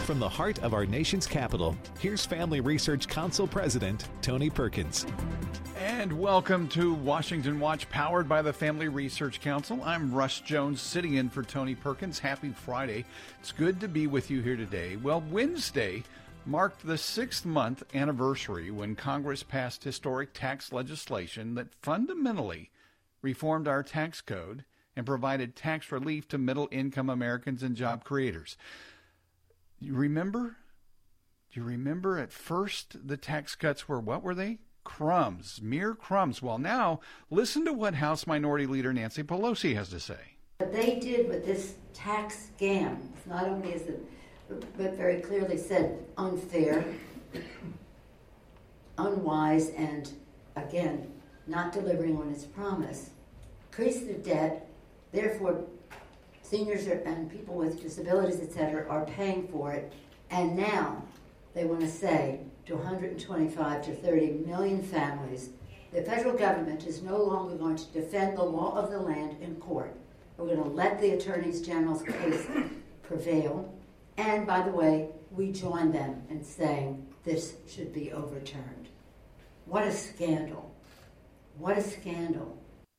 from the heart of our nation's capital, here's Family Research Council President Tony Perkins. And welcome to Washington Watch, powered by the Family Research Council. I'm Russ Jones, sitting in for Tony Perkins. Happy Friday. It's good to be with you here today. Well, Wednesday marked the 6th-month anniversary when Congress passed historic tax legislation that fundamentally reformed our tax code and provided tax relief to middle-income Americans and job creators. You remember? Do you remember at first the tax cuts were, what were they? Crumbs, mere crumbs. Well, now, listen to what House Minority Leader Nancy Pelosi has to say. What they did with this tax scam, not only is it, but very clearly said, unfair, unwise, and, again, not delivering on its promise, increase the debt, therefore seniors and people with disabilities, etc., are paying for it, and now they want to say to 125 to 30 million families, the federal government is no longer going to defend the law of the land in court. We're going to let the attorneys general's case prevail. And by the way, we join them in saying this should be overturned. What a scandal. What a scandal.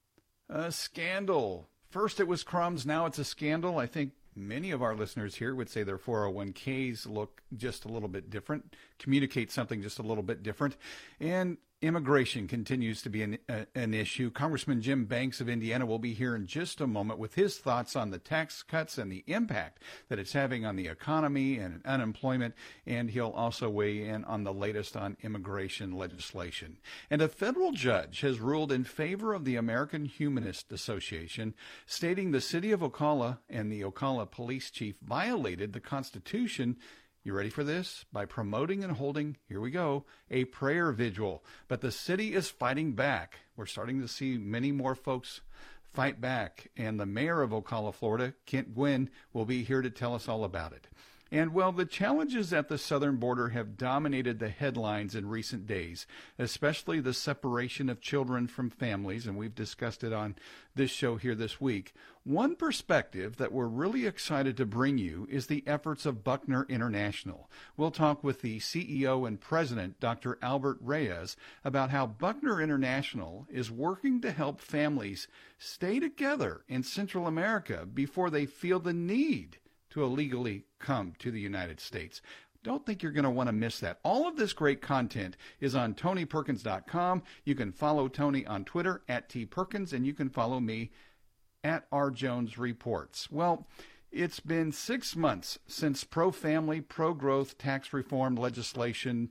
A scandal. First it was crumbs, now it's a scandal. I think many of our listeners here would say their 401ks look just a little bit different, communicate something just a little bit different. And immigration continues to be an issue. Congressman Jim Banks of Indiana will be here in just a moment with his thoughts on the tax cuts and the impact that it's having on the economy and unemployment. And he'll also weigh in on the latest on immigration legislation. And a federal judge has ruled in favor of the American Humanist Association, stating the city of Ocala and the Ocala police chief violated the Constitution. You ready for this? By promoting and holding, here we go, a prayer vigil. But the city is fighting back. We're starting to see many more folks fight back. And the mayor of Ocala, Florida, Kent Gwinn, will be here to tell us all about it. And, well, the challenges at the southern border have dominated the headlines in recent days, especially the separation of children from families, and we've discussed it on this show here this week. One perspective that we're really excited to bring you is the efforts of Buckner International. We'll talk with the CEO and president, Dr. Albert Reyes, about how Buckner International is working to help families stay together in Central America before they feel the need to illegally come to the United States. Don't think you're going to want to miss that. All of this great content is on TonyPerkins.com. You can follow Tony on Twitter at TPerkins, and you can follow me at RJonesReports. Well, it's been 6 months since pro-family, pro-growth tax reform legislation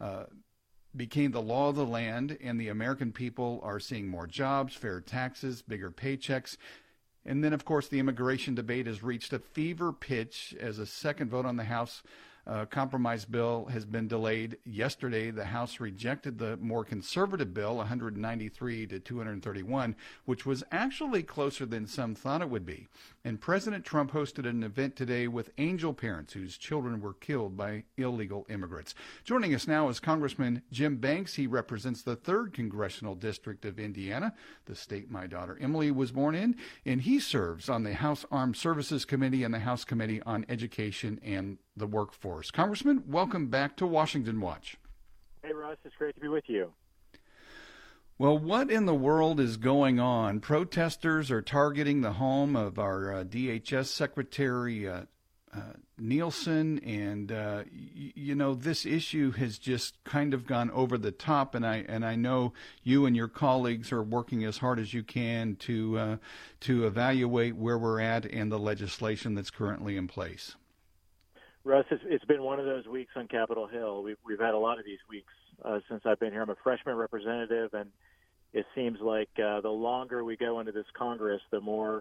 became the law of the land, and the American people are seeing more jobs, fair taxes, bigger paychecks. And then, of course, the immigration debate has reached a fever pitch as a second vote on the House compromise bill has been delayed. Yesterday, the House rejected the more conservative bill, 193 to 231, which was actually closer than some thought it would be. And President Trump hosted an event today with angel parents whose children were killed by illegal immigrants. Joining us now is Congressman Jim Banks. He represents the 3rd Congressional District of Indiana, the state my daughter Emily was born in, and he serves on the House Armed Services Committee and the House Committee on Education and the Workforce. Congressman, welcome back to Washington Watch. Hey, Russ, it's great to be with you. Well, what in the world is going on? Protesters are targeting the home of our DHS Secretary Nielsen, and this issue has just kind of gone over the top. And I know you and your colleagues are working as hard as you can to evaluate where we're at and the legislation that's currently in place. Russ, it's been one of those weeks on Capitol Hill. We've had a lot of these weeks since I've been here. I'm a freshman representative, and it seems like the longer we go into this Congress, the more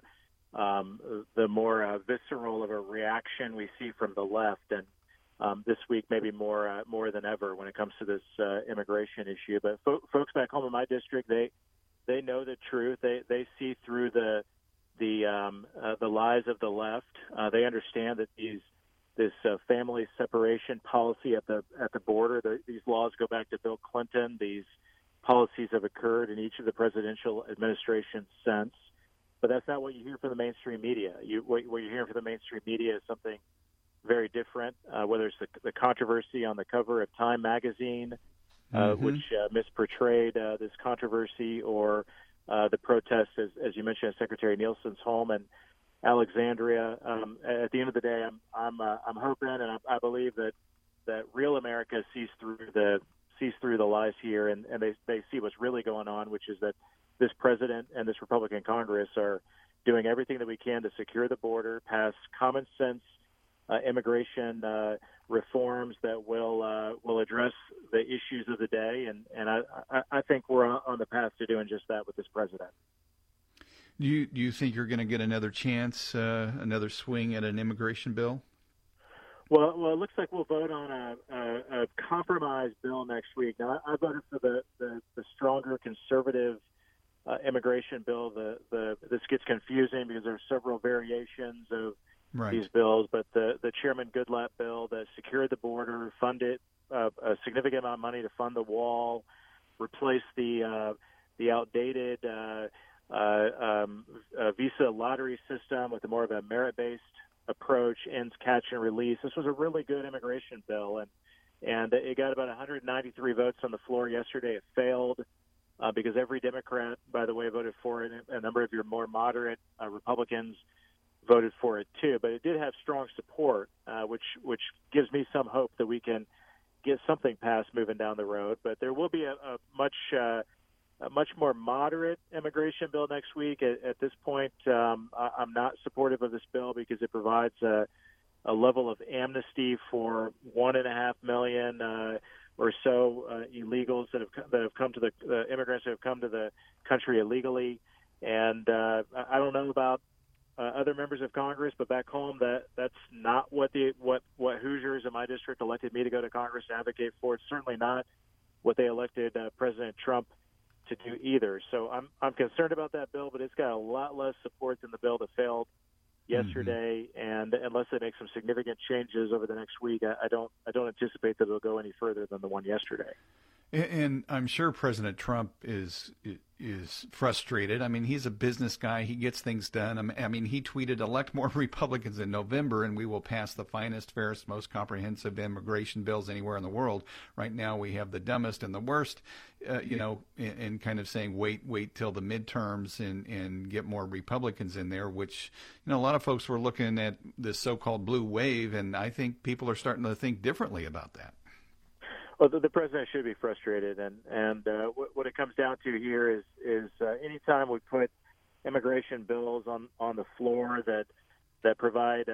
visceral of a reaction we see from the left. And this week, maybe more than ever when it comes to this immigration issue. But folks back home in my district, they know the truth. They see through the lies of the left. They understand that this family separation policy at the border. These laws go back to Bill Clinton. These policies have occurred in each of the presidential administrations since. But that's not what you hear from the mainstream media. What you're hearing from the mainstream media is something very different, whether it's the controversy on the cover of Time magazine, which misportrayed this controversy, or the protests, as you mentioned, at Secretary Nielsen's home in Alexandria. At the end of the day, I'm hoping, and I believe that real America sees through the lies here, and they see what's really going on, which is that this president and this Republican Congress are doing everything that we can to secure the border, pass common sense immigration reforms that will address the issues of the day, and I think we're on the path to doing just that with this president. Do you think you're going to get another chance, another swing at an immigration bill? Well, it looks like we'll vote on a compromise bill next week. Now, I voted for the stronger conservative immigration bill. This gets confusing because there are several variations of these bills, but the Chairman Goodlatte bill that secured the border, funded a significant amount of money to fund the wall, replace the outdated visa lottery system with more of a merit-based approach, ends catch and release. This was a really good immigration bill, and it got about 193 votes on the floor yesterday. It failed because every Democrat, by the way, voted for it. A number of your more moderate Republicans voted for it too, but it did have strong support, which gives me some hope that we can get something passed moving down the road. But there will be a much more moderate immigration bill next week. At this point, I'm not supportive of this bill because it provides a level of amnesty for 1.5 million or so illegals that have come to the immigrants that have come to the country illegally. And I don't know about other members of Congress, but back home, that's not what Hoosiers in my district elected me to go to Congress to advocate for. It's certainly not what they elected President Trump to do either. So I'm concerned about that bill, but it's got a lot less support than the bill that failed yesterday. And unless they make some significant changes over the next week, I don't anticipate that it'll go any further than the one yesterday. And I'm sure President Trump is frustrated. I mean, he's a business guy. He gets things done. I mean, he tweeted, "Elect more Republicans in November, and we will pass the finest, fairest, most comprehensive immigration bills anywhere in the world." Right now, we have the dumbest and the worst, and kind of saying, wait till the midterms and get more Republicans in there, which, a lot of folks were looking at this so-called blue wave, and I think people are starting to think differently about that. Well, the president should be frustrated, and what it comes down to here is anytime we put immigration bills on the floor that provide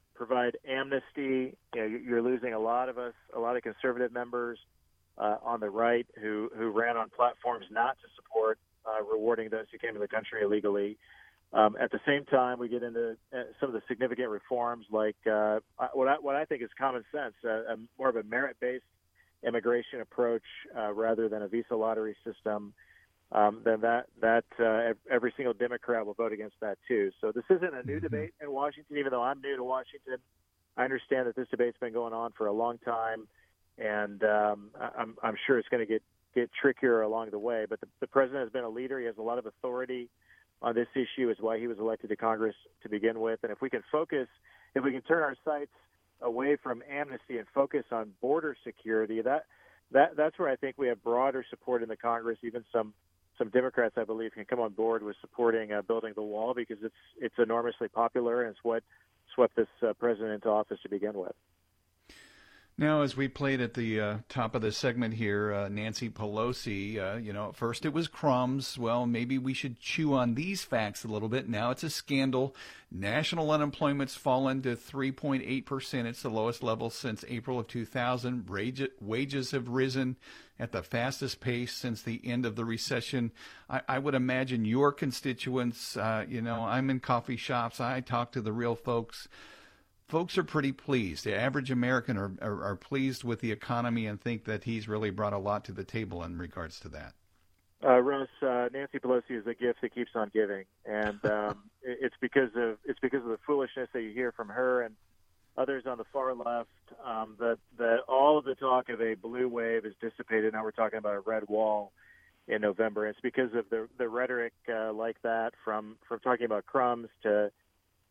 amnesty, you're losing a lot of conservative members on the right who ran on platforms not to support rewarding those who came to the country illegally. At the same time, we get into some of the significant reforms like what I think is common sense, more of a merit-based immigration approach rather than a visa lottery system, then every single Democrat will vote against that too. So this isn't a new debate in Washington, even though I'm new to Washington. I understand that this debate's been going on for a long time, and I'm sure it's going to get trickier along the way. But the president has been a leader. He has a lot of authority on this issue. Is why he was elected to Congress to begin with. And if we can turn our sights away from amnesty and focus on border security, that's where I think we have broader support in the Congress. Even some Democrats, I believe, can come on board with supporting building the wall because it's enormously popular and it's what swept this president into office to begin with. Now, as we played at the top of the segment here, Nancy Pelosi, at first it was crumbs. Well, maybe we should chew on these facts a little bit. Now it's a scandal. National unemployment's fallen to 3.8%. It's the lowest level since April of 2000. Wages have risen at the fastest pace since the end of the recession. I would imagine your constituents, I'm in coffee shops. I talk to the real folks. Folks are pretty pleased. The average American are pleased with the economy and think that he's really brought a lot to the table in regards to that. Russ, Nancy Pelosi is a gift that keeps on giving, and it's because of the foolishness that you hear from her and others on the far left. That all of the talk of a blue wave is dissipated. Now we're talking about a red wall in November. It's because of the rhetoric like that, from talking about crumbs to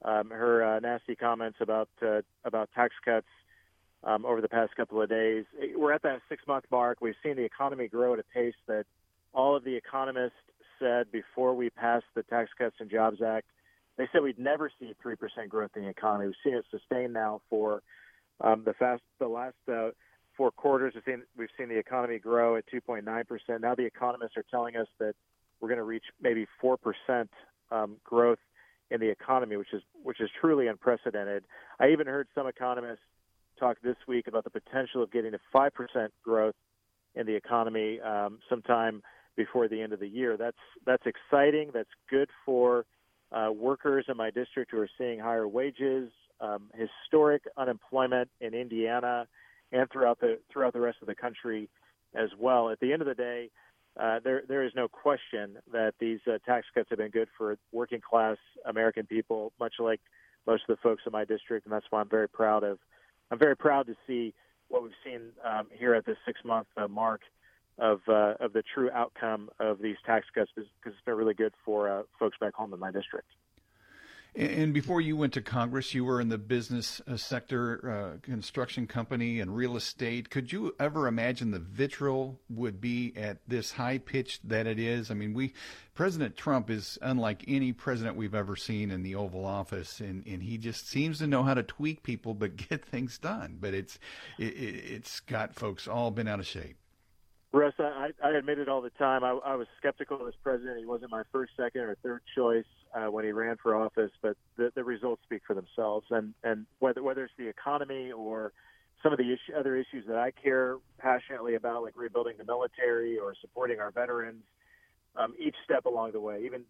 her nasty comments about tax cuts over the past couple of days. We're at that 6-month mark. We've seen the economy grow at a pace that all of the economists said before we passed the Tax Cuts and Jobs Act. They said we'd never see 3% growth in the economy. We've seen it sustain now for the last 4 quarters. We've seen the economy grow at 2.9%. Now the economists are telling us that we're going to reach maybe 4% growth in the economy, which is truly unprecedented. I even heard some economists talk this week about the potential of getting to 5% growth in the economy sometime before the end of the year. That's exciting. That's good for workers in my district who are seeing higher wages, historic unemployment in Indiana, and throughout the rest of the country as well. At the end of the day, there is no question that these tax cuts have been good for working class American people, much like most of the folks in my district, and that's why I'm very proud to see what we've seen here at this 6-month mark of the true outcome of these tax cuts, because it's been really good for folks back home in my district. And before you went to Congress, you were in the business sector, construction company and real estate. Could you ever imagine the vitriol would be at this high pitch that it is? I mean, President Trump is unlike any president we've ever seen in the Oval Office, and he just seems to know how to tweak people but get things done. But it's got folks all been out of shape. Russ, I admit it all the time. I was skeptical of this president. He wasn't my first, second, or third choice when he ran for office, but the results speak for themselves. And whether it's the economy or some of the other issues that I care passionately about, like rebuilding the military or supporting our veterans, each step along the way, even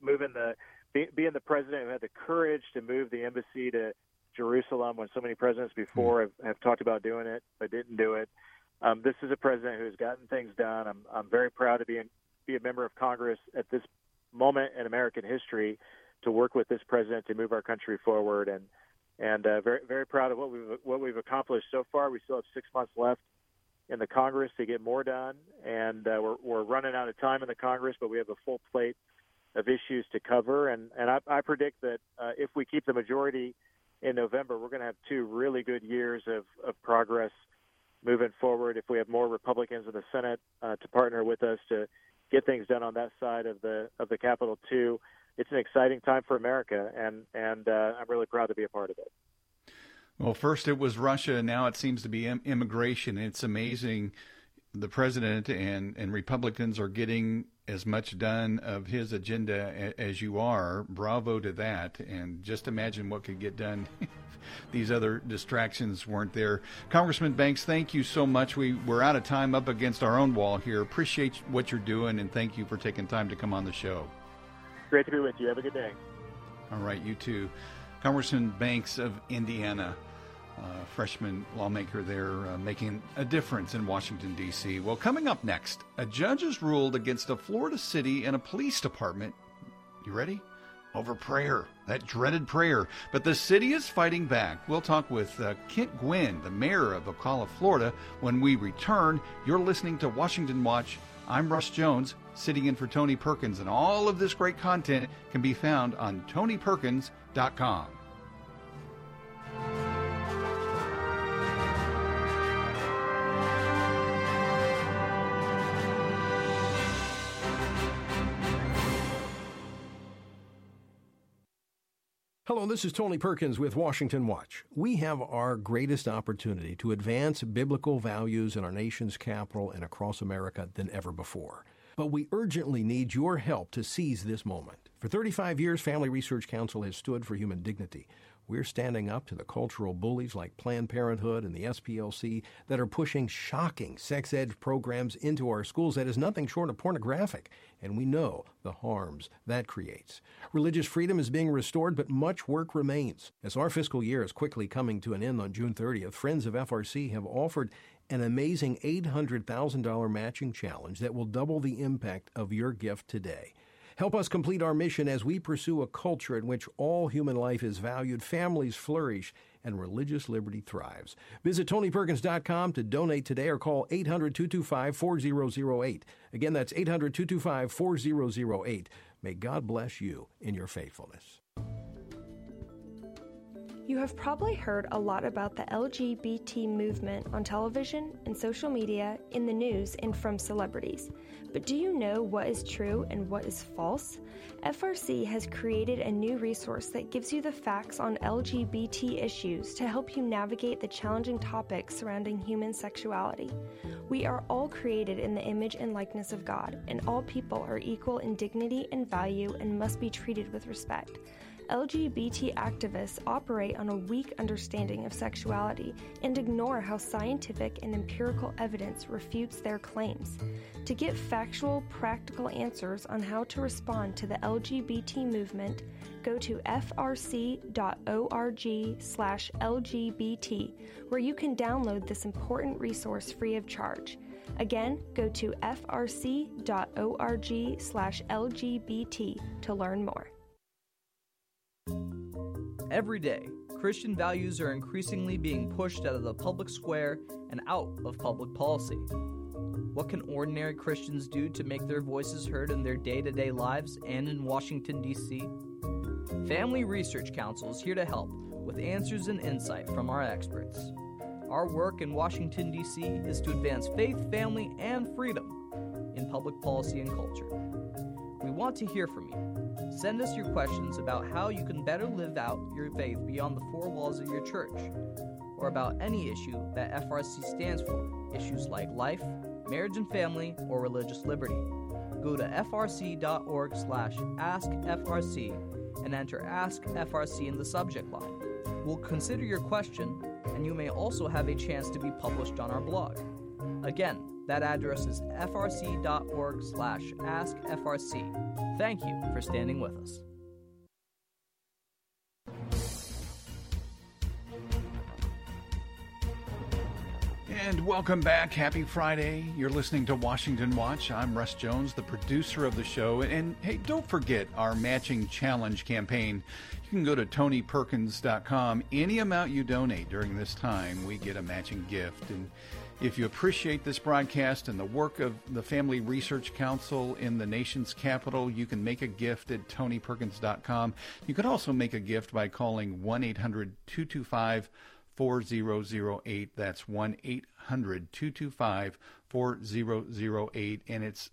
being the president who had the courage to move the embassy to Jerusalem when so many presidents before have talked about doing it but didn't do it. This is a president who has gotten things done. I'm very proud to be a member of Congress at this moment in American history, to work with this president to move our country forward, and very, very proud of what we've accomplished so far. We still have 6 months left in the Congress to get more done, and we're running out of time in the Congress, but we have a full plate of issues to cover, and I predict that if we keep the majority in November, we're going to have 2 really good years of progress moving forward. If we have more Republicans in the Senate to partner with us to get things done on that side of the Capitol too, it's an exciting time for America, and I'm really proud to be a part of it. Well, first it was Russia, and now it seems to be immigration. It's amazing. The president and Republicans are getting as much done of his agenda as you are. Bravo to that. And just imagine what could get done if these other distractions weren't there. Congressman Banks, thank you so much. We're out of time, up against our own wall here. Appreciate what you're doing, and thank you for taking time to come on the show. Great to be with you. Have a good day. All right, you too. Congressman Banks of Indiana, freshman lawmaker there, making a difference in Washington, D.C. Well, coming up next, a judge has ruled against a Florida city and a police department. You ready? Over prayer, that dreaded prayer. But the city is fighting back. We'll talk with Kent Gwynn, the mayor of Ocala, Florida, when we return. You're listening to Washington Watch. I'm Russ Jones, sitting in for Tony Perkins, and all of this great content can be found on TonyPerkins.com. Hello, this is Tony Perkins with Washington Watch. We have our greatest opportunity to advance biblical values in our nation's capital and across America than ever before. But we urgently need your help to seize this moment. For 35 years, Family Research Council has stood for human dignity. We're standing up to the cultural bullies like Planned Parenthood and the SPLC that are pushing shocking sex ed programs into our schools that is nothing short of pornographic, and we know the harms that creates. Religious freedom is being restored, but much work remains. As our fiscal year is quickly coming to an end on June 30th, Friends of FRC have offered an amazing $800,000 matching challenge that will double the impact of your gift today. Help us complete our mission as we pursue a culture in which all human life is valued, families flourish, and religious liberty thrives. Visit TonyPerkins.com to donate today or call 800-225-4008. Again, that's 800-225-4008. May God bless you in your faithfulness. You have probably heard a lot about the LGBT movement on television and social media, in the news, and from celebrities. But do you know what is true and what is false? FRC has created a new resource that gives you the facts on LGBT issues to help you navigate the challenging topics surrounding human sexuality. We are all created in the image and likeness of God, and all people are equal in dignity and value and must be treated with respect. LGBT activists operate on a weak understanding of sexuality and ignore how scientific and empirical evidence refutes their claims. To get factual, practical answers on how to respond to the LGBT movement, go to frc.org/LGBT, where you can download this important resource free of charge. Again, go to frc.org/LGBT to learn more. Every day, Christian values are increasingly being pushed out of the public square and out of public policy. What can ordinary Christians do to make their voices heard in their day-to-day lives and in Washington, D.C.? Family Research Council is here to help with answers and insight from our experts. Our work in Washington, D.C. is to advance faith, family, and freedom in public policy and culture. We want to hear from you. Send us your questions about how you can better live out your faith beyond the four walls of your church, or about any issue that FRC stands for, issues like life, marriage and family, or religious liberty. Go to frc.org/askfrc and enter Ask FRC in the subject line. We'll consider your question, and you may also have a chance to be published on our blog. Again, that address is frc.org/askfrc. Thank you for standing with us. And welcome back. Happy Friday. You're listening to Washington Watch. I'm Russ Jones, the producer of the show. And hey, don't forget our matching challenge campaign. You can go to TonyPerkins.com. Any amount you donate during this time, we get a matching gift. And if you appreciate this broadcast and the work of the Family Research Council in the nation's capital, you can make a gift at TonyPerkins.com. You could also make a gift by calling 1-800-225-4008. That's 1-800-225-4008. And it's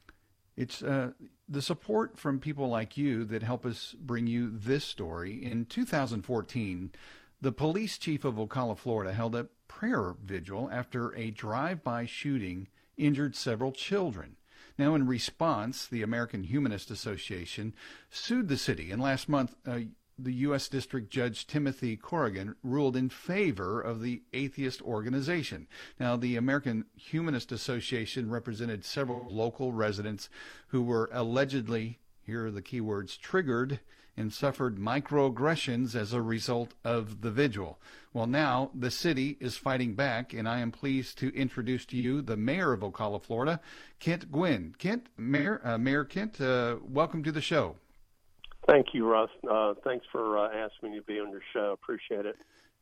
the support from people like you that help us bring you this story. In 2014, the police chief of Ocala, Florida, held a prayer vigil after a drive-by shooting injured several children. Now, in response, the American Humanist Association sued the city, and last month, the U.S. District Judge Timothy Corrigan ruled in favor of the atheist organization. Now, the American Humanist Association represented several local residents who were allegedly, here are the key words, triggered and suffered microaggressions as a result of the vigil. Well, now the city is fighting back, and I am pleased to introduce to you the mayor of Ocala, Florida, Kent Gwinn. Mayor Kent, welcome to the show. Thank you, Russ. Thanks for asking me to be on your show. Appreciate it.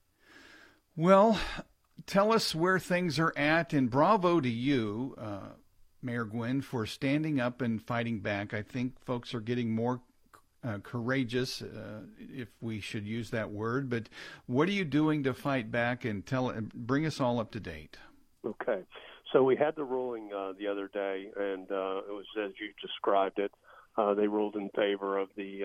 Well, tell us where things are at, and bravo to you, Mayor Gwinn, for standing up and fighting back. I think folks are getting more courageous, if we should use that word. But what are you doing to fight back and bring us all up to date? Okay. So we had the ruling the other day, and it was as you described it. They ruled in favor of the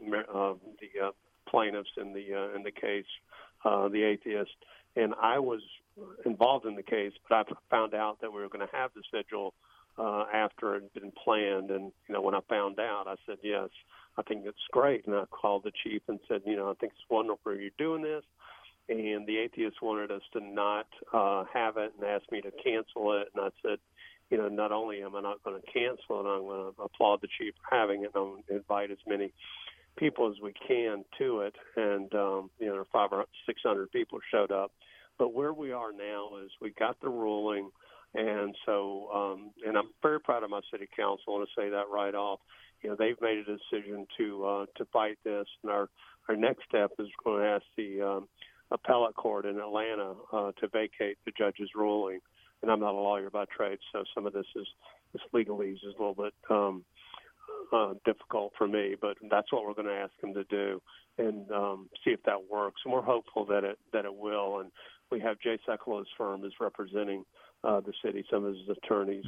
plaintiffs in the case, the atheist. And I was involved in the case, but I found out that we were going to have this vigil after it had been planned. And, when I found out, I said, yes, I think it's great. And I called the chief and said, I think it's wonderful you're doing this. And the atheists wanted us to not have it and asked me to cancel it. And I said, not only am I not going to cancel it, I'm going to applaud the chief for having it, and I'm going to invite as many people as we can to it. And, there are 500 or 600 people showed up. But where we are now is we got the ruling, and so and I'm very proud of my city council. I want to say that right off. They've made a decision to fight this, and our next step is going to ask the appellate court in Atlanta to vacate the judge's ruling. And I'm not a lawyer by trade, so some of this legalese is a little bit difficult for me, but that's what we're going to ask them to do and see if that works. And we're hopeful that it will. And we have Jay Sekulow's firm is representing the city. Some of his attorneys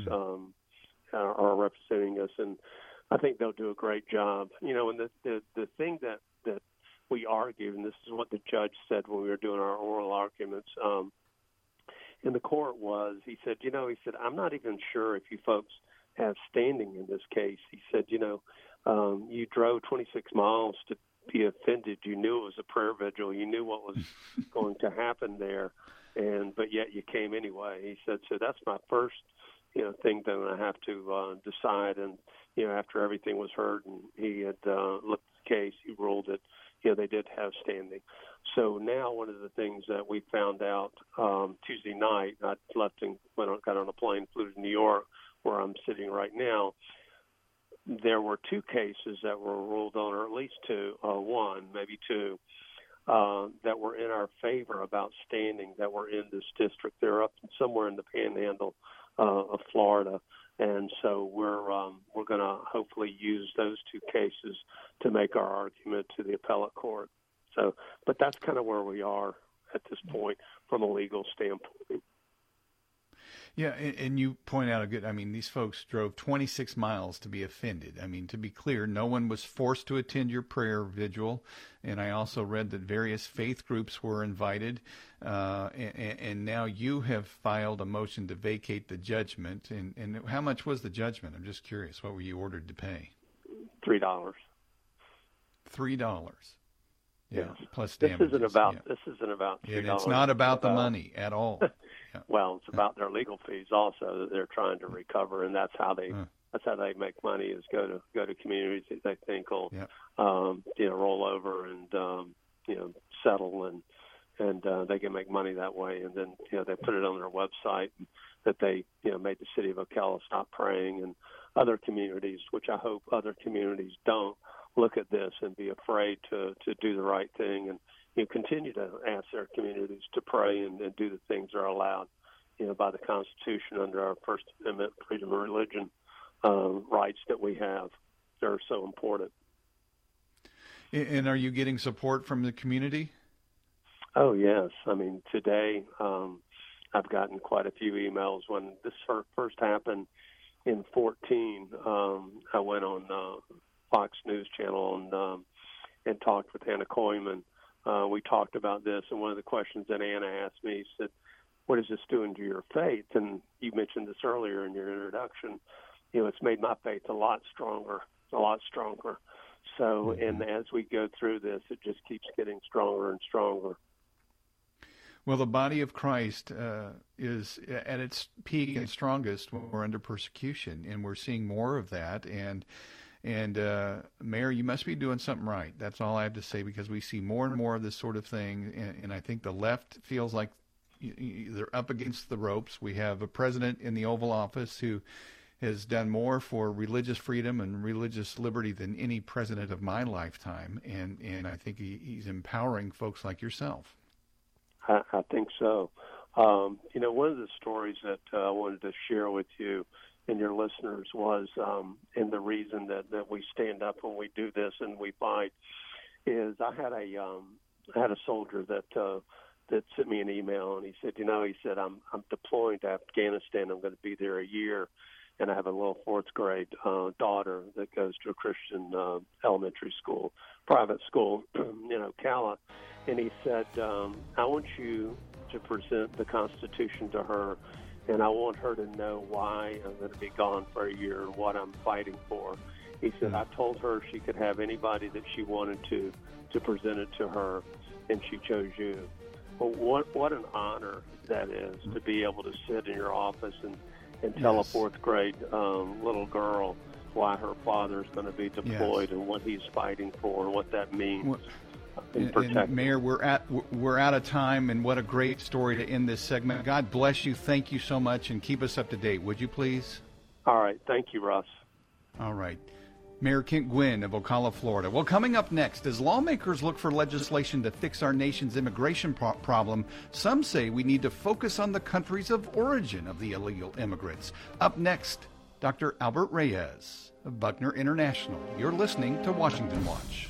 are representing us, and I think they'll do a great job. You know, and the thing that we argued, and this is what the judge said when we were doing our oral arguments in the court was, he said, I'm not even sure if you folks have standing in this case. He said, you drove 26 miles to be offended. You knew it was a prayer vigil. You knew what was going to happen there, but yet you came anyway. He said, so that's my first, thing that I have to decide. And, after everything was heard and he had looked at the case, he ruled that, they did have standing. So now one of the things that we found out Tuesday night, I left and got on a plane, flew to New York, where I'm sitting right now. There were two cases that were ruled on, or at least one, maybe two, that were in our favor about standing that were in this district. They're up somewhere in the panhandle of Florida. And so we're going to hopefully use those two cases to make our argument to the appellate court. So, but that's kind of where we are at this point from a legal standpoint. Yeah, and you point out these folks drove 26 miles to be offended. I mean, to be clear, no one was forced to attend your prayer vigil. And I also read that various faith groups were invited. And now you have filed a motion to vacate the judgment. And how much was the judgment? I'm just curious. What were you ordered to pay? $3. $3. Yeah, yes. Plus this damages. Isn't about $3. It's not about the money at all. Yeah. Well, it's about their legal fees also that they're trying to recover, and that's how they make money is go to communities that they think will roll over and settle and they can make money that way, and then they put it on their website that they made the city of Ocala stop praying, and other communities, which I hope other communities don't look at this and be afraid to do the right thing and continue to ask their communities to pray and do the things that are allowed, by the Constitution under our First Amendment freedom of religion rights that we have. They're so important. And are you getting support from the community? Oh, yes. I mean, today I've gotten quite a few emails. When this first happened in 2014, I went on Fox News Channel and talked with Anna Koyman. We talked about this, and one of the questions that Anna asked me said, what is this doing to your faith? And you mentioned this earlier in your introduction. It's made my faith a lot stronger. So, and as we go through this, it just keeps getting stronger and stronger. Well, the body of Christ is at its peak and strongest when we're under persecution, and we're seeing more of that. And Mayor, you must be doing something right. That's all I have to say, because we see more and more of this sort of thing, and I think the left feels like they're up against the ropes. We have a president in the Oval Office who has done more for religious freedom and religious liberty than any president of my lifetime, and I think he's empowering folks like yourself. I think so. One of the stories that I wanted to share with you and your listeners was, and the reason that we stand up when we do this and we fight, is I had a soldier that sent me an email, and he said, I'm deploying to Afghanistan. I'm going to be there a year, and I have a little fourth grade daughter that goes to a Christian elementary school, private school in Ocala. And he said, I want you to present the Constitution to her, and I want her to know why I'm going to be gone for a year and what I'm fighting for. He said, I told her she could have anybody that she wanted to present it to her, and she chose you. Well, what an honor that is, to be able to sit in your office and tell a fourth grade little girl why her father is going to be deployed and what he's fighting for and what that means. And Mayor, we're out of time, and what a great story to end this segment. God bless you. Thank you so much, and keep us up to date, would you please? All right. Thank you, Russ. All right. Mayor Kent Gwinn of Ocala, Florida. Well, coming up next, as lawmakers look for legislation to fix our nation's immigration problem, some say we need to focus on the countries of origin of the illegal immigrants. Up next, Dr. Albert Reyes of Buckner International. You're listening to Washington Watch.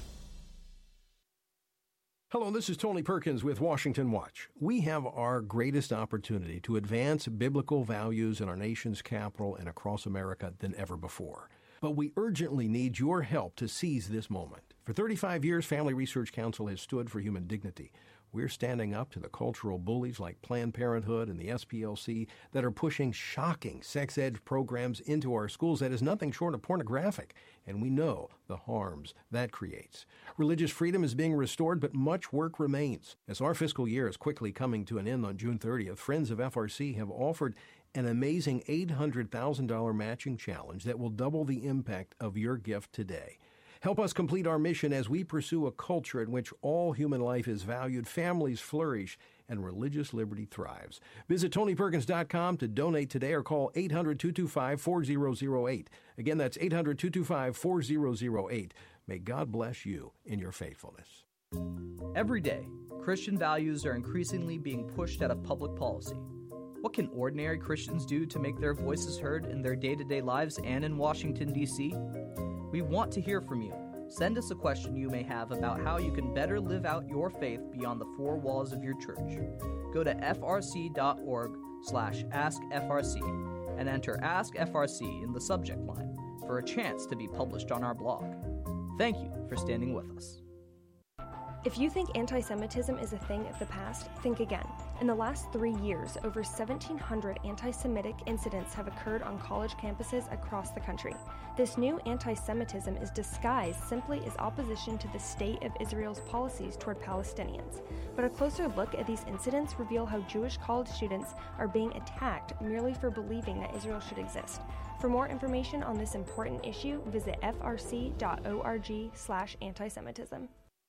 Hello, this is Tony Perkins with Washington Watch. We have our greatest opportunity to advance biblical values in our nation's capital and across America than ever before. But we urgently need your help to seize this moment. For 35 years, Family Research Council has stood for human dignity. We're standing up to the cultural bullies like Planned Parenthood and the SPLC that are pushing shocking sex ed programs into our schools that is nothing short of pornographic, and we know the harms that creates. Religious freedom is being restored, but much work remains. As our fiscal year is quickly coming to an end on June 30th, Friends of FRC have offered an amazing $800,000 matching challenge that will double the impact of your gift today. Help us complete our mission as we pursue a culture in which all human life is valued, families flourish, and religious liberty thrives. Visit TonyPerkins.com to donate today or call 800-225-4008. Again, that's 800-225-4008. May God bless you in your faithfulness. Every day, Christian values are increasingly being pushed out of public policy. What can ordinary Christians do to make their voices heard in their day-to-day lives and in Washington, D.C.? We want to hear from you. Send us a question you may have about how you can better live out your faith beyond the four walls of your church. Go to frc.org/askfrc and enter Ask FRC in the subject line for a chance to be published on our blog. Thank you for standing with us. If you think anti-Semitism is a thing of the past, think again. In the last 3 years, over 1,700 anti-Semitic incidents have occurred on college campuses across the country. This new anti-Semitism is disguised simply as opposition to the state of Israel's policies toward Palestinians. But a closer look at these incidents reveal how Jewish college students are being attacked merely for believing that Israel should exist. For more information on this important issue, visit frc.org/anti-Semitism.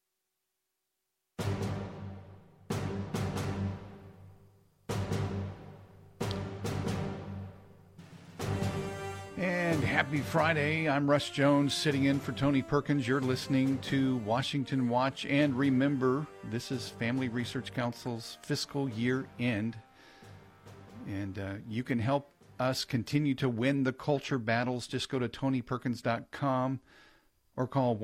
And happy Friday. I'm Russ Jones sitting in for Tony Perkins. You're listening to Washington Watch. And remember, this is Family Research Council's fiscal year end. And you can help us continue to win the culture battles. Just go to TonyPerkins.com or call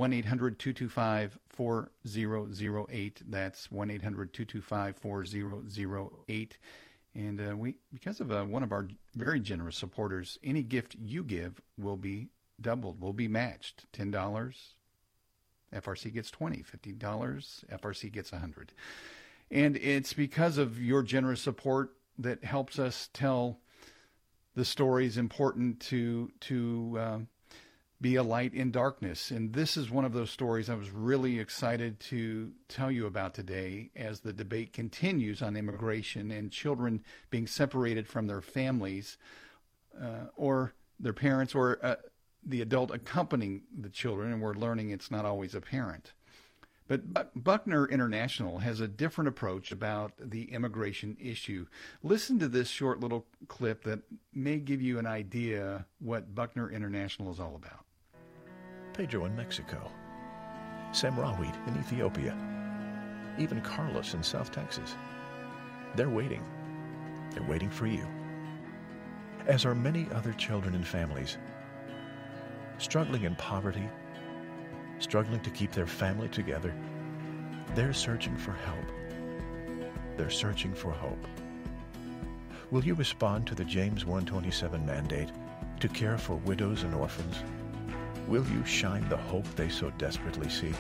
1-800-225-4008. That's 1-800-225-4008. And because of one of our very generous supporters, any gift you give will be doubled, will be matched. $10, FRC gets $20. $50, FRC gets $100. And it's because of your generous support that helps us tell the stories important to be a light in darkness. And this is one of those stories I was really excited to tell you about today as the debate continues on immigration and children being separated from their families or their parents or the adult accompanying the children. And we're learning it's not always a parent. But Buckner International has a different approach about the immigration issue. Listen to this short little clip that may give you an idea what Buckner International is all about. Pedro in Mexico, Sam Rawid in Ethiopia, even Carlos in South Texas. They're waiting. They're waiting for you. As are many other children and families, struggling in poverty, struggling to keep their family together. They're searching for help. They're searching for hope. Will you respond to the James 1:27 mandate to care for widows and orphans? Will you shine the hope they so desperately seek?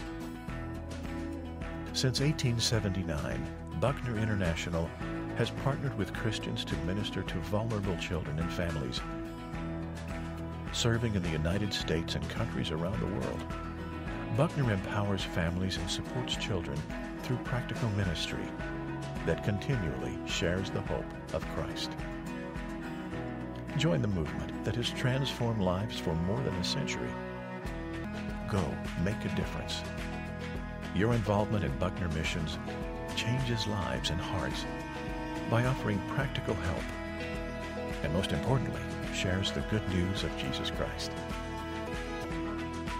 Since 1879, Buckner International has partnered with Christians to minister to vulnerable children and families. Serving in the United States and countries around the world, Buckner empowers families and supports children through practical ministry that continually shares the hope of Christ. Join the movement that has transformed lives for more than a century. Go make a difference. Your involvement in Buckner missions changes lives and hearts by offering practical help and, most importantly, shares the good news of Jesus Christ.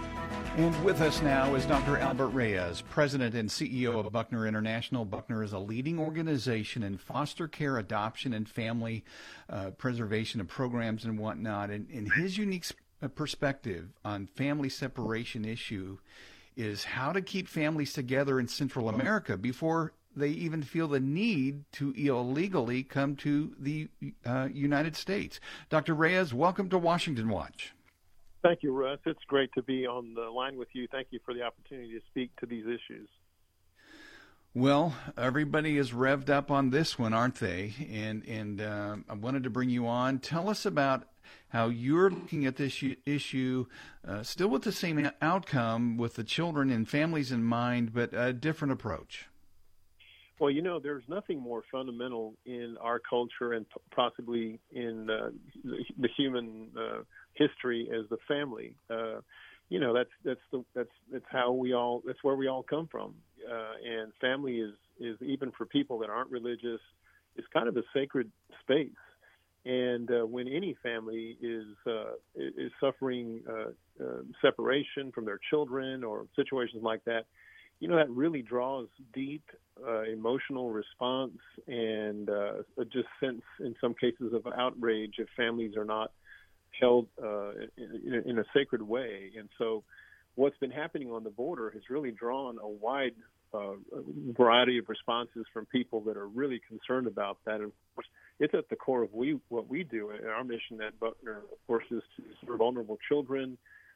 And with us now is Dr. Albert Reyes, President and CEO of Buckner International. Buckner is a leading organization in foster care, adoption, and family preservation of programs and whatnot. And his unique perspective on family separation issue is how to keep families together in Central America before they even feel the need to illegally come to the United States. Dr. Reyes, welcome to Washington Watch. Thank you, Russ. It's great to be on the line with you. Thank you for the opportunity to speak to these issues. Well, everybody is revved up on this one, aren't they? And I wanted to bring you on. Tell us about how you're looking at this issue, still with the same outcome, with the children and families in mind, but a different approach. Well, you know, there's nothing more fundamental in our culture and possibly in the human history as the family. You know, that's how that's where we all come from. And family is even for people that aren't religious, is kind of a sacred space. And when any family is suffering separation from their children or situations like that, you know, that really draws deep emotional response and just sense, in some cases, of outrage if families are not held in a sacred way. And so what's been happening on the border has really drawn a wide variety of responses from people that are really concerned about that. And of course, it's at the core of what we do. And our mission at Buckner, of course, is to serve vulnerable children,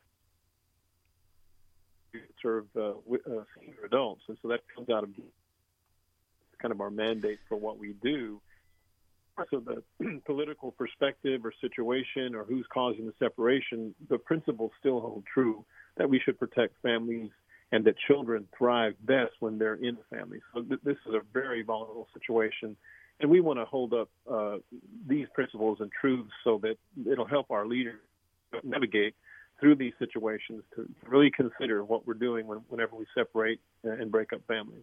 serve senior adults. And so that comes out of kind of our mandate for what we do. So the political perspective or situation or who's causing the separation, the principles still hold true that we should protect families and that children thrive best when they're in a family. So this is a very vulnerable situation. And we want to hold up these principles and truths so that it'll help our leaders navigate through these situations to really consider what we're doing whenever we separate and break up families.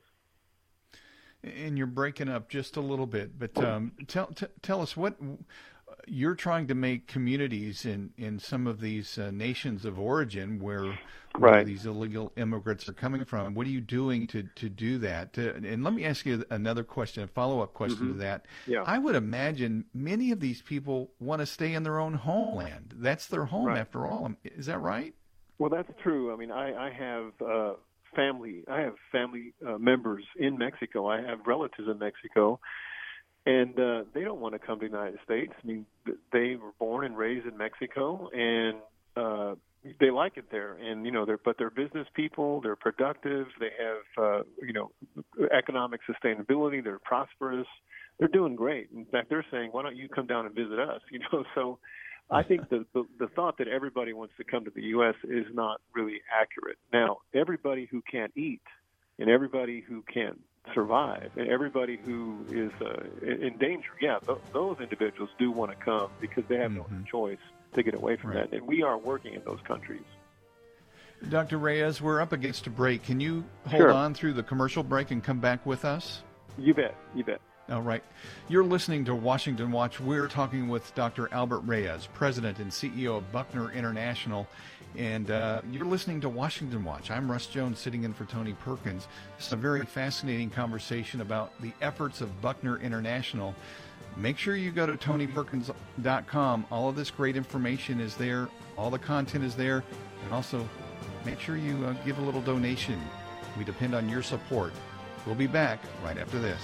And you're breaking up just a little bit, but tell us what you're trying to make communities in some of these nations of origin where these illegal immigrants are coming from. What are you doing to do that? And let me ask you another question, a follow-up question to that. Yeah. I would imagine many of these people want to stay in their own homeland. That's their home after all. Is that right? Well, that's true. I mean, I have family members in Mexico. I have relatives in Mexico, and they don't want to come to the United States. I mean, they were born and raised in Mexico, and they like it there. And, you know, they're business people. They're productive. They have, economic sustainability. They're prosperous. They're doing great. In fact, they're saying, why don't you come down and visit us? You know, so I think the thought that everybody wants to come to the U.S. is not really accurate. Now, everybody who can't eat and everybody who can't survive and everybody who is in danger, those individuals do want to come because they have no choice to get away from that. And we are working in those countries. Dr. Reyes, we're up against a break. Can you hold on through the commercial break and come back with us? You bet. All right. You're listening to Washington Watch. We're talking with Dr. Albert Reyes, President and CEO of Buckner International. And you're listening to Washington Watch. I'm Russ Jones, sitting in for Tony Perkins. This is a very fascinating conversation about the efforts of Buckner International. Make sure you go to TonyPerkins.com. All of this great information is there. All the content is there. And also, make sure you give a little donation. We depend on your support. We'll be back right after this.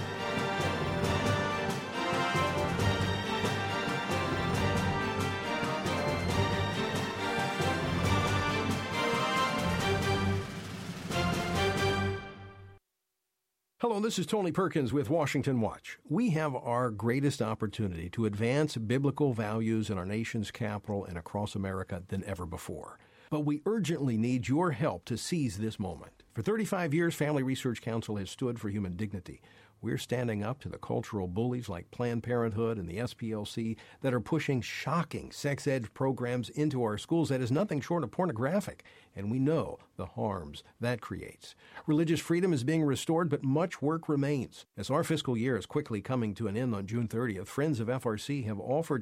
Hello, this is Tony Perkins with Washington Watch. We have our greatest opportunity to advance biblical values in our nation's capital and across America than ever before. But we urgently need your help to seize this moment. For 35 years, Family Research Council has stood for human dignity. We're standing up to the cultural bullies like Planned Parenthood and the SPLC that are pushing shocking sex ed programs into our schools that is nothing short of pornographic, and we know the harms that creates. Religious freedom is being restored, but much work remains. As our fiscal year is quickly coming to an end on June 30th, Friends of FRC have offered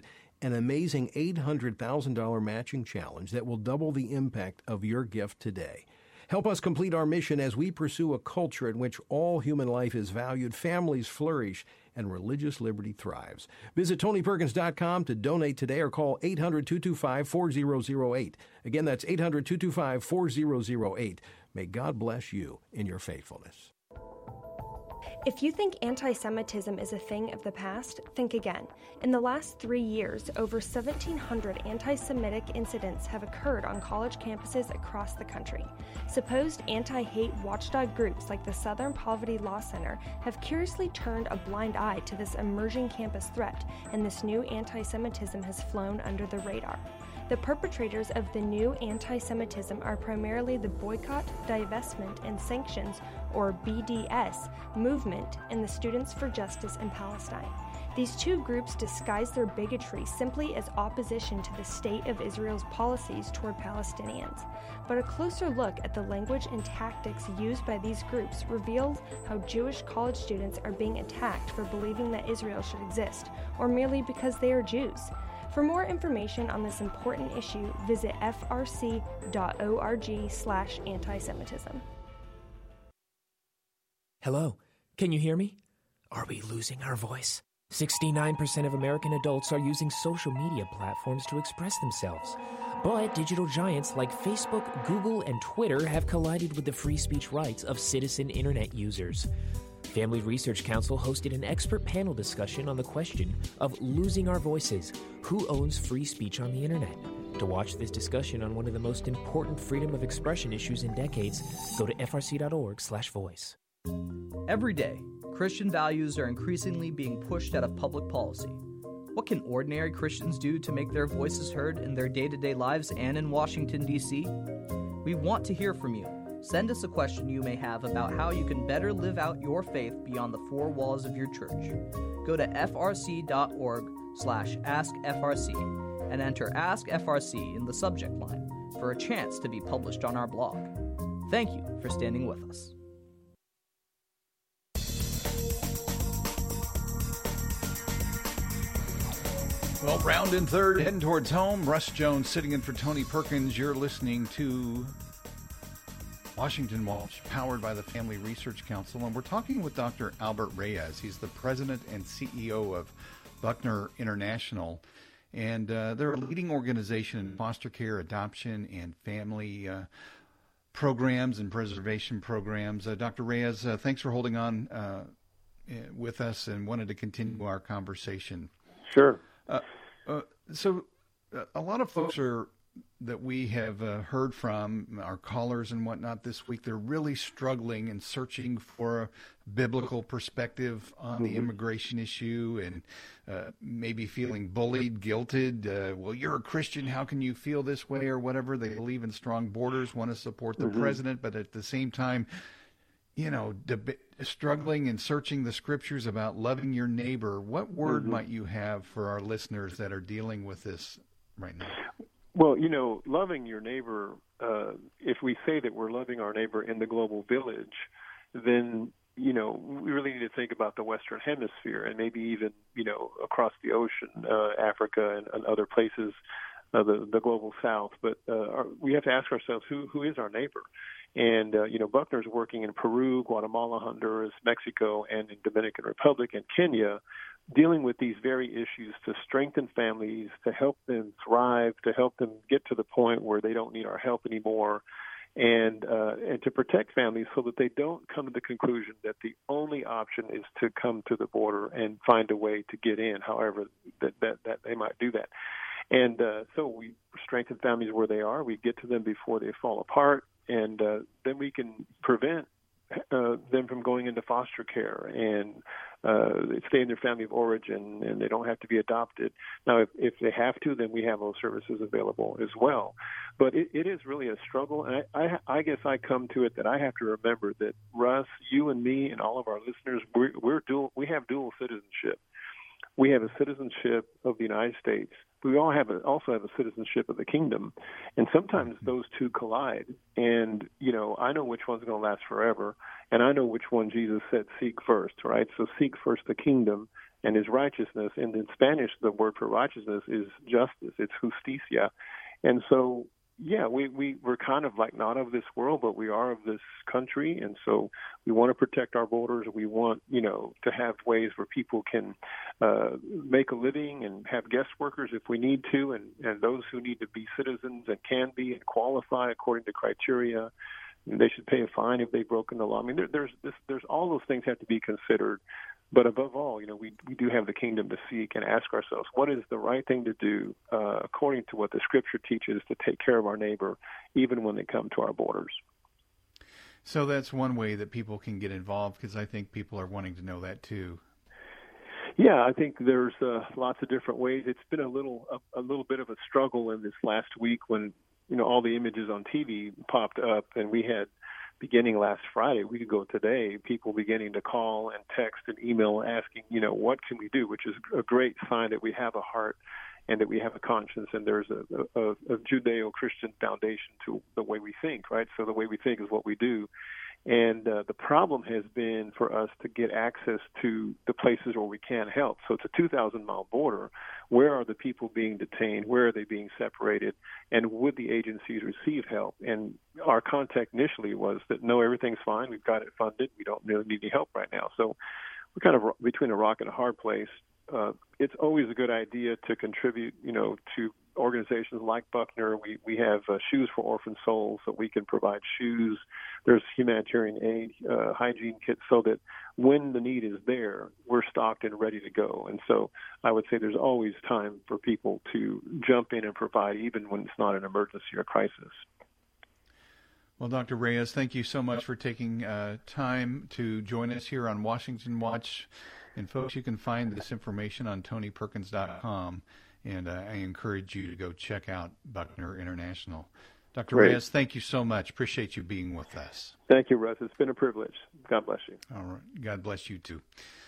an amazing $800,000 matching challenge that will double the impact of your gift today. Help us complete our mission as we pursue a culture in which all human life is valued, families flourish, and religious liberty thrives. Visit TonyPerkins.com to donate today or call 800-225-4008. Again, that's 800-225-4008. May God bless you in your faithfulness. If you think anti-Semitism is a thing of the past, think again. In the last 3 years, over 1,700 anti-Semitic incidents have occurred on college campuses across the country. Supposed anti-hate watchdog groups like the Southern Poverty Law Center have curiously turned a blind eye to this emerging campus threat, and this new anti-Semitism has flown under the radar. The perpetrators of the new anti-Semitism are primarily the Boycott, Divestment, and Sanctions, or BDS, movement and the Students for Justice in Palestine. These two groups disguise their bigotry simply as opposition to the state of Israel's policies toward Palestinians. But a closer look at the language and tactics used by these groups reveals how Jewish college students are being attacked for believing that Israel should exist, or merely because they are Jews. For more information on this important issue, visit frc.org/antisemitism. Hello, can you hear me? Are we losing our voice? 69% of American adults are using social media platforms to express themselves. But digital giants like Facebook, Google, and Twitter have collided with the free speech rights of citizen internet users. Family Research Council hosted an expert panel discussion on the question of losing our voices. Who owns free speech on the internet? To watch this discussion on one of the most important freedom of expression issues in decades, go to frc.org/voice. Every day, Christian values are increasingly being pushed out of public policy. What can ordinary Christians do to make their voices heard in their day-to-day lives and in Washington, D.C.? We want to hear from you. Send us a question you may have about how you can better live out your faith beyond the four walls of your church. Go to frc.org/askfrc and enter Ask FRC in the subject line for a chance to be published on our blog. Thank you for standing with us. Well, round and third, heading towards home. Russ Jones sitting in for Tony Perkins. You're listening to Washington Watch, powered by the Family Research Council, and we're talking with Dr. Albert Reyes. He's the president and CEO of Buckner International, and they're a leading organization in foster care, adoption, and family programs and preservation programs. Dr. Reyes, thanks for holding on with us and wanted to continue our conversation. Sure. So a lot of folks that we have heard from, our callers and whatnot this week, they're really struggling and searching for a biblical perspective on the immigration issue and maybe feeling bullied, guilted. Well, you're a Christian, how can you feel this way or whatever? They believe in strong borders, want to support the president, but at the same time, struggling and searching the scriptures about loving your neighbor. What word might you have for our listeners that are dealing with this right now? Well, loving your neighbor, if we say that we're loving our neighbor in the global village, then, we really need to think about the Western Hemisphere and maybe even, across the ocean, Africa and other places, the global South. But we have to ask ourselves, who is our neighbor? And, Buckner's working in Peru, Guatemala, Honduras, Mexico, and in Dominican Republic and Kenya, dealing with these very issues to strengthen families, to help them thrive, to help them get to the point where they don't need our help anymore, and to protect families so that they don't come to the conclusion that the only option is to come to the border and find a way to get in, however that they might do that. And so we strengthen families where they are. We get to them before they fall apart. And then we can prevent them from going into foster care and stay in their family of origin, and they don't have to be adopted. Now, if they have to, then we have those services available as well. But it is really a struggle, and I guess I come to it that I have to remember that, Russ, you and me and all of our listeners, we have dual citizenship. We have a citizenship of the United States. We also have a citizenship of the kingdom. And sometimes those two collide. And, I know which one's going to last forever. And I know which one Jesus said, seek first, right? So seek first the kingdom and his righteousness. And in Spanish, the word for righteousness is justice. It's justicia. And so, yeah, we're kind of like not of this world, but we are of this country. And so we want to protect our borders. We want, to have ways where people can make a living and have guest workers if we need to, and those who need to be citizens and can be and qualify according to criteria. They should pay a fine if they've broken the law. I mean, there's all those things have to be considered. But above all, we do have the kingdom to seek and ask ourselves, what is the right thing to do according to what the Scripture teaches to take care of our neighbor, even when they come to our borders? So that's one way that people can get involved, because I think people are wanting to know that too. Yeah, I think there's lots of different ways. It's been a little bit of a struggle in this last week when all the images on TV popped up, and we had, beginning last Friday, a week ago today, people beginning to call and text and email asking, what can we do, which is a great sign that we have a heart and that we have a conscience, and there's a Judeo-Christian foundation to the way we think, right? So the way we think is what we do. And the problem has been for us to get access to the places where we can help. So it's a 2,000-mile border. Where are the people being detained? Where are they being separated? And would the agencies receive help? And our contact initially was that, no, everything's fine. We've got it funded. We don't really need any help right now. So we're kind of between a rock and a hard place. It's always a good idea to contribute, to organizations like Buckner. We have Shoes for Orphan Souls, so we can provide shoes. There's humanitarian aid, hygiene kits, so that when the need is there, we're stocked and ready to go. And so I would say there's always time for people to jump in and provide, even when it's not an emergency or crisis. Well, Dr. Reyes, thank you so much for taking time to join us here on Washington Watch. And folks, you can find this information on TonyPerkins.com, and I encourage you to go check out Buckner International. Dr. Reyes, thank you so much. Appreciate you being with us. Thank you, Russ. It's been a privilege. God bless you. All right. God bless you, too.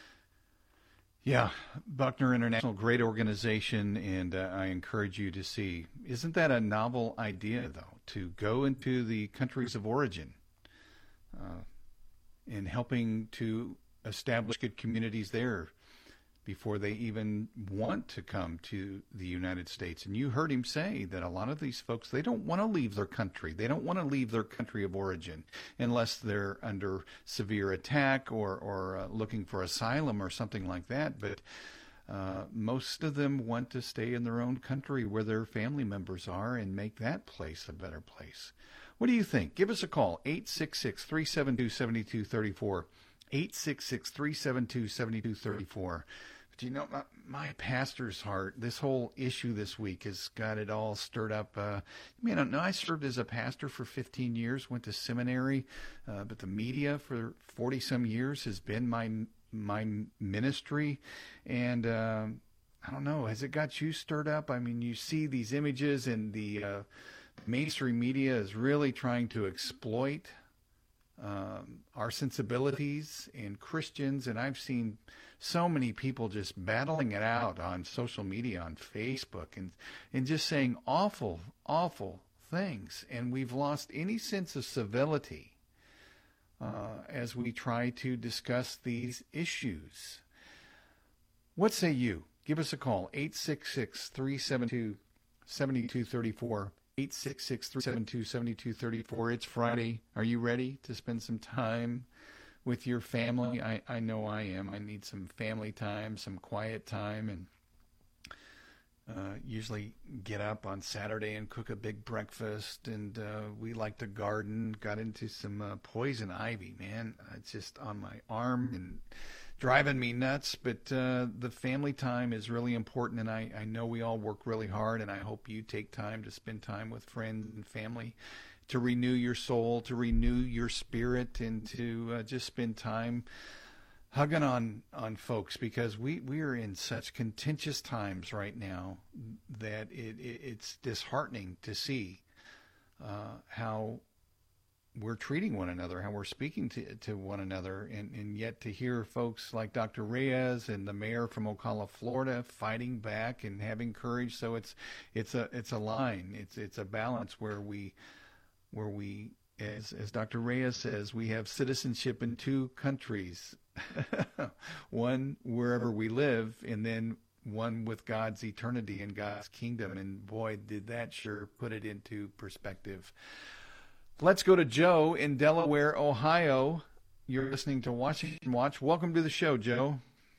Yeah, Buckner International, great organization, and I encourage you to see. Isn't that a novel idea, though, to go into the countries of origin in helping to establish good communities there before they even want to come to the United States? And you heard him say that a lot of these folks, they don't want to leave their country. They don't want to leave their country of origin unless they're under severe attack or looking for asylum or something like that. But most of them want to stay in their own country where their family members are and make that place a better place. What do you think? Give us a call, 866-372-7234. 866-372-7234. But you know, my pastor's heart, this whole issue this week has got it all stirred up. You may not know, I served as a pastor for 15 years, went to seminary, but the media for 40-some years has been my ministry. And I don't know, has it got you stirred up? I mean, you see these images, and the mainstream media is really trying to exploit our sensibilities and Christians, and I've seen so many people just battling it out on social media, on Facebook, and just saying awful, awful things, and we've lost any sense of civility as we try to discuss these issues. What say you? Give us a call, 866-372-7234. 866-372-7234. It's Friday. Are you ready to spend some time with your family? I know I am. I need some family time, some quiet time, and usually get up on Saturday and cook a big breakfast. And we like to garden. Got into some poison ivy, man. It's just on my arm and driving me nuts, but the family time is really important, and I know we all work really hard, and I hope you take time to spend time with friends and family to renew your soul, to renew your spirit, and to just spend time hugging on folks, because we are in such contentious times right now that it's disheartening to see how we're treating one another, how we're speaking to one another, and yet to hear folks like Dr. Reyes and the mayor from Ocala, Florida, fighting back and having courage. So it's a line, it's a balance where we, as Dr. Reyes says, we have citizenship in two countries, one wherever we live, and then one with God's eternity and God's kingdom. And boy, did that sure put it into perspective. Let's go to Joe in Delaware, Ohio. You're listening to Washington Watch. Welcome to the show, Joe.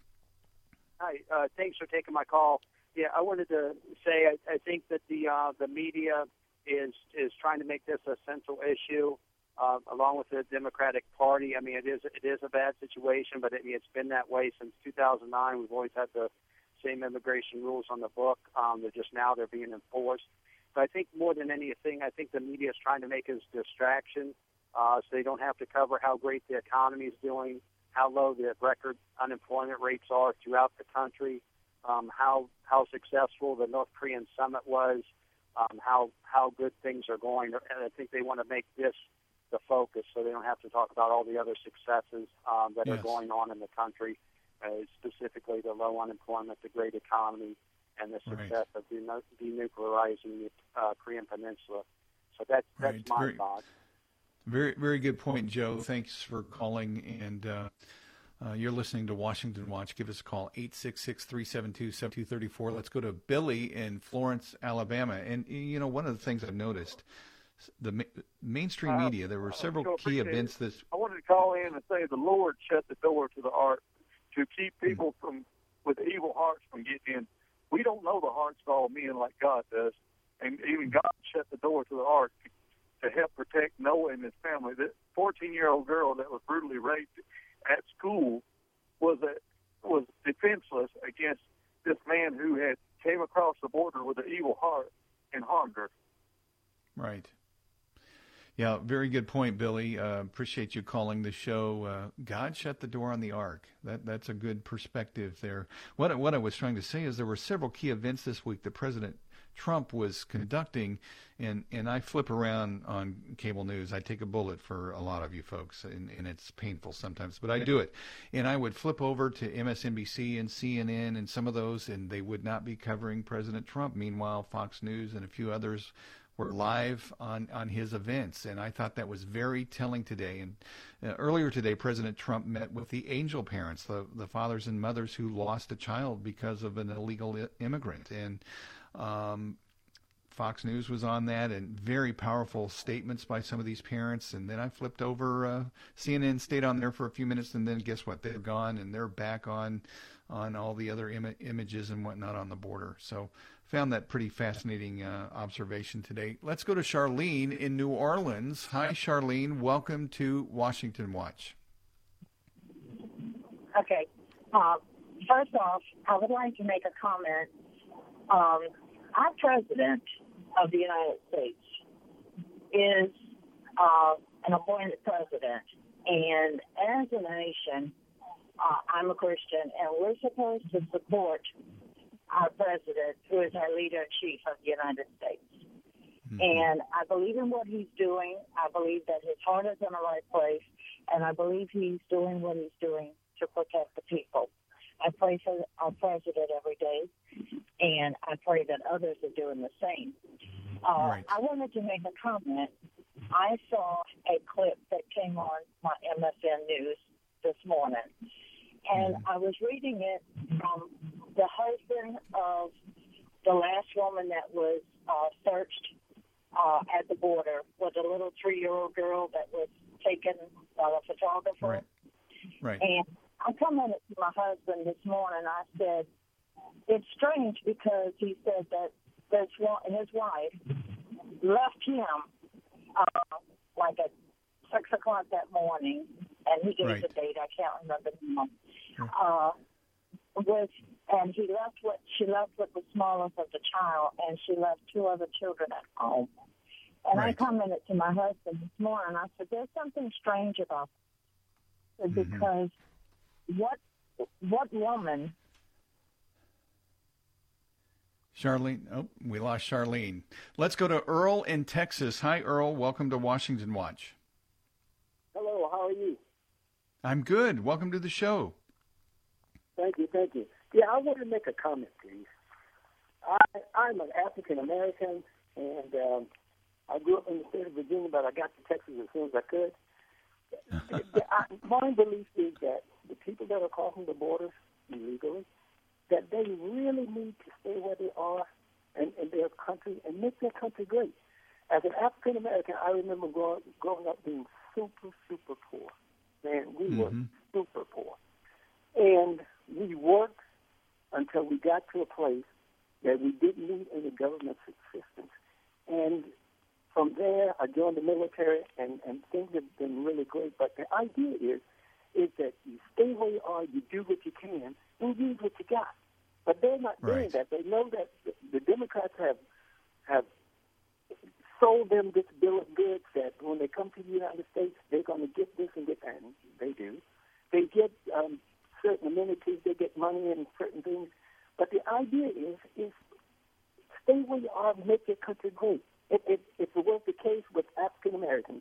Hi. Thanks for taking my call. Yeah, I wanted to say I think that the media is trying to make this a central issue, along with the Democratic Party. I mean, it is a bad situation, but it's been that way since 2009. We've always had the same immigration rules on the book. They're being enforced. But I think more than anything, I think the media is trying to make it a distraction, so they don't have to cover how great the economy is doing, how low the record unemployment rates are throughout the country, how successful the North Korean summit was, how good things are going. And I think they want to make this the focus so they don't have to talk about all the other successes that are going on in the country, specifically the low unemployment, the great economy, and the success of denuclearizing the Korean Peninsula. So that's my thought. Very, very good point, Joe. Thanks for calling. And you're listening to Washington Watch. Give us a call, 866-372-7234. Let's go to Billy in Florence, Alabama. And, you know, one of the things I've noticed, the mainstream media, there were several key events this... I wanted to call in and say the Lord shut the door to the ark to keep people with evil hearts from getting in. We don't know the hearts of all men like God does. And even God shut the door to the ark to help protect Noah and his family. That 14-year-old girl that was brutally raped at school was defenseless against this man who had came across the border with an evil heart and harmed her. Right. Yeah, very good point, Billy. Appreciate you calling the show. God shut the door on the ark. That's a good perspective there. What I was trying to say is there were several key events this week that President Trump was conducting, and I flip around on cable news. I take a bullet for a lot of you folks, and it's painful sometimes, but I do it. And I would flip over to MSNBC and CNN and some of those, and they would not be covering President Trump. Meanwhile, Fox News and a few others were live on his events, and I thought that was very telling today. And earlier today, President Trump met with the angel parents, the fathers and mothers who lost a child because of an illegal immigrant. And Fox News was on that, and very powerful statements by some of these parents. And then I flipped over, CNN stayed on there for a few minutes, and then guess what? They're gone, and they're back on all the other images and whatnot on the border. So found that pretty fascinating observation today. Let's go to Charlene in New Orleans. Hi, Charlene. Welcome to Washington Watch. Okay. First off, I would like to make a comment. Our president of the United States is an appointed president, and as a nation, I'm a Christian, and we're supposed to support our president, who is our leader-in-chief of the United States. Mm-hmm. And I believe in what he's doing. I believe that his heart is in the right place, and I believe he's doing what he's doing to protect the people. I pray for our president every day, and I pray that others are doing the same. Right. I wanted to make a comment. I saw a clip that came on my MSN News this morning, and I was reading it from the husband of the last woman that was searched at the border with a little 3-year-old girl that was taken by a photographer. Right. And I commented to my husband this morning. I said, it's strange because he said that his wife left him like at 6 o'clock that morning, and he gave the date. I can't remember the name. And she left with the smallest of the child, and she left 2 other children at home. And I commented to my husband this morning. I said, there's something strange about this, because what woman? Charlene, we lost Charlene. Let's go to Earl in Texas. Hi, Earl. Welcome to Washington Watch. Hello, how are you? I'm good. Welcome to the show. Thank you. Yeah, I want to make a comment, please. I'm an African American, and I grew up in the state of Virginia, but I got to Texas as soon as I could. My belief is that the people that are crossing the borders illegally, that they really need to stay where they are in their country and make their country great. As an African American, I remember growing up being super, super poor. Man, we were super poor. And we worked until we got to a place that we didn't need any government assistance. And from there, I joined the military, and things have been really great. But the idea is that you stay where you are, you do what you can, and use what you got. But they're not doing that. They know that the Democrats have sold them this bill of goods that when they come to the United States, they're going to get this and get that. And they do. They get certain amenities, they get money and certain things. But the idea is stay where you are, make your country great. If it was the case with African Americans,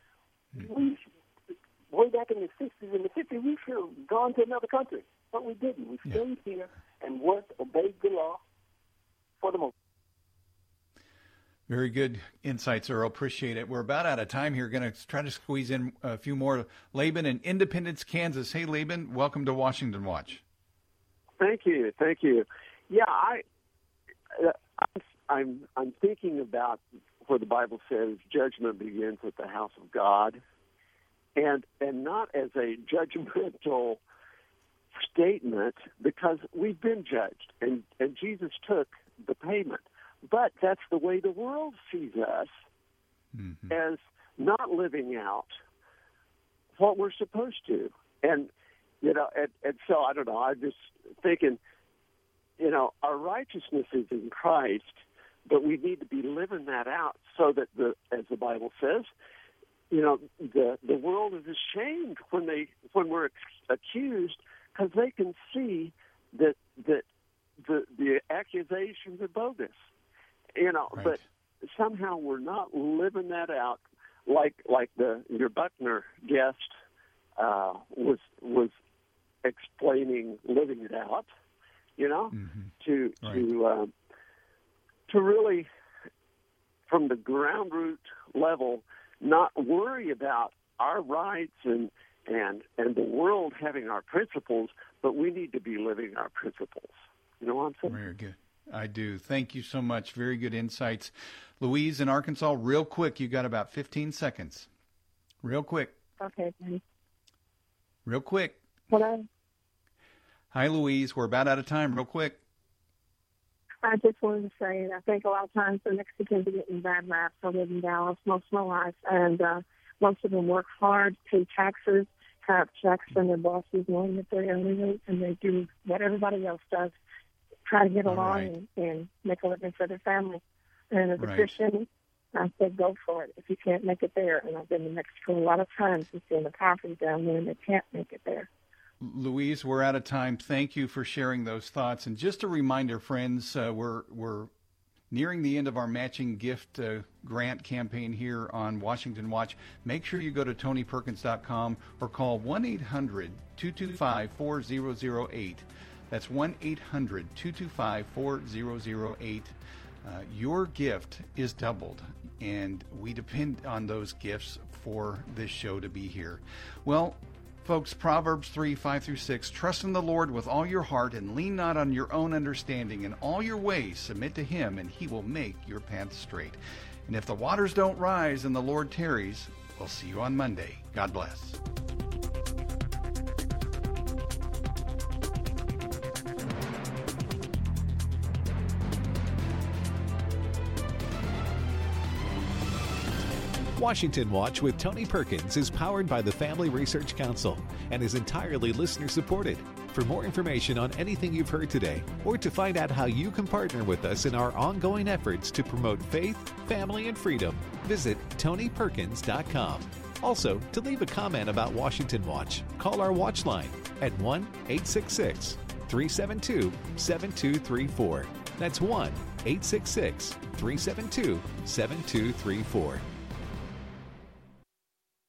way back in the 60s and the 50s, we should have gone to another country. But we didn't. We stayed here and worked, obeyed the law for the most. Very good insights, Earl. Appreciate it. We're about out of time here. Going to try to squeeze in a few more. Laban in Independence, Kansas. Hey, Laban, welcome to Washington Watch. Thank you. Yeah, I'm thinking about where the Bible says judgment begins with the house of God, and not as a judgmental statement, because we've been judged, and Jesus took the payment. But that's the way the world sees us, as not living out what we're supposed to. And, and so, I don't know, I'm just thinking, our righteousness is in Christ, but we need to be living that out so that, as the Bible says, the world is ashamed when we're accused, because they can see that the accusations are bogus. But somehow we're not living that out like your Buckner guest was explaining, living it out. To really, from the ground root level, not worry about our rights and the world having our principles, but we need to be living our principles. You know what I'm saying? Very good. I do. Thank you so much. Very good insights. Louise in Arkansas, real quick. You got about 15 seconds. Real quick. Okay, Danny. Real quick. Hello. Hi, Louise. We're about out of time. Real quick. I just wanted to say I think a lot of times the Mexicans are getting bad raps. I live in Dallas most of my life, and most of them work hard, pay taxes, have checks from their bosses knowing that they're illegal, and they do what everybody else does, try to get along and make a living for their family. And as a Christian, I said, go for it if you can't make it there. And I've been to Mexico a lot of times and seen the poverty down there, and they can't make it there. Louise, we're out of time. Thank you for sharing those thoughts. And just a reminder, friends, we're nearing the end of our matching gift grant campaign here on Washington Watch. Make sure you go to TonyPerkins.com or call 1-800-225-4008. That's 1-800-225-4008. Your gift is doubled, and we depend on those gifts for this show to be here. Well, folks, Proverbs 3:5-6, trust in the Lord with all your heart and lean not on your own understanding. In all your ways submit to him, and he will make your path straight. And if the waters don't rise and the Lord tarries, we'll see you on Monday. God bless. Washington Watch with Tony Perkins is powered by the Family Research Council and is entirely listener-supported. For more information on anything you've heard today, or to find out how you can partner with us in our ongoing efforts to promote faith, family, and freedom, visit TonyPerkins.com. Also, to leave a comment about Washington Watch, call our watch line at 1-866-372-7234. That's 1-866-372-7234.